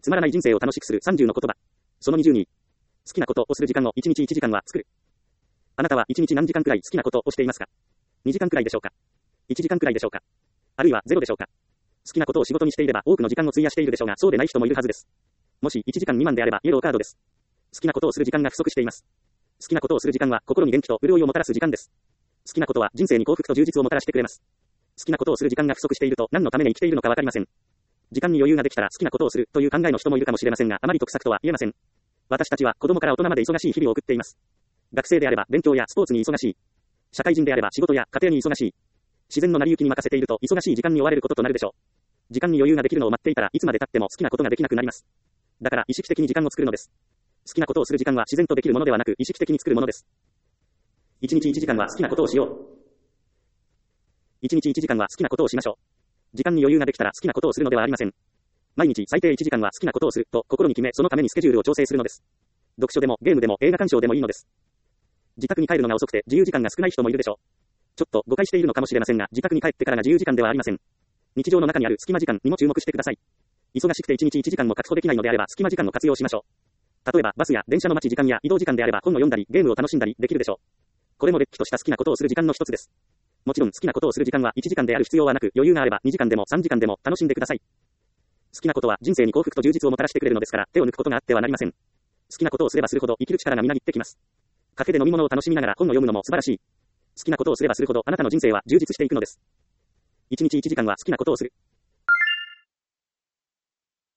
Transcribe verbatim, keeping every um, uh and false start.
つまらない人生を楽しくするさんじゅうの言葉。そのにじゅうに。好きなことをする時間をいちにちいちじかんは作る。あなたはいちにち何時間くらい好きなことをしていますか？ に 時間くらいでしょうか？ いち 時間くらいでしょうか？あるいはゼロでしょうか？好きなことを仕事にしていれば多くの時間を費やしているでしょうが、そうでない人もいるはずです。もしいちじかん未満であればイエローカードです。好きなことをする時間が不足しています。好きなことをする時間は心に元気と潤いをもたらす時間です。好きなことは人生に幸福と充実をもたらしてくれます。好きなことをする時間が不足していると何のために生きているのかわかりません。時間に余裕ができたら好きなことをするという考えの人もいるかもしれませんが、あまり得策とは言えません。私たちは子供から大人まで忙しい日々を送っています。学生であれば勉強やスポーツに忙しい。社会人であれば仕事や家庭に忙しい。自然の成り行きに任せていると忙しい時間に追われることとなるでしょう。時間に余裕ができるのを待っていたらいつまで経っても好きなことができなくなります。だから意識的に時間を作るのです。好きなことをする時間は自然とできるものではなく意識的に作るものです。いちにちいちじかんは好きなことをしよう。いちにちいちじかんは好きなことをしましょう。時間に余裕ができたら好きなことをするのではありません。毎日最低いちじかんは好きなことをすると心に決め、そのためにスケジュールを調整するのです。読書でもゲームでも映画鑑賞でもいいのです。自宅に帰るのが遅くて自由時間が少ない人もいるでしょう。ちょっと誤解しているのかもしれませんが、自宅に帰ってからが自由時間ではありません。日常の中にある隙間時間にも注目してください。忙しくていちにちいちじかんも確保できないのであれば隙間時間を活用しましょう。例えばバスや電車の待ち時間や移動時間であれば本を読んだりゲームを楽しんだりできるでしょう。これもれっきとした好きなことをする時間の一つです。もちろん好きなことをする時間はいちじかんである必要はなく、余裕があればにじかんでもさんじかんでも楽しんでください。好きなことは人生に幸福と充実をもたらしてくれるのですから手を抜くことがあってはなりません。好きなことをすればするほど生きる力がみなぎってきます。カフェで飲み物を楽しみながら本を読むのも素晴らしい。好きなことをすればするほどあなたの人生は充実していくのです。いちにちいちじかんは好きなことをする。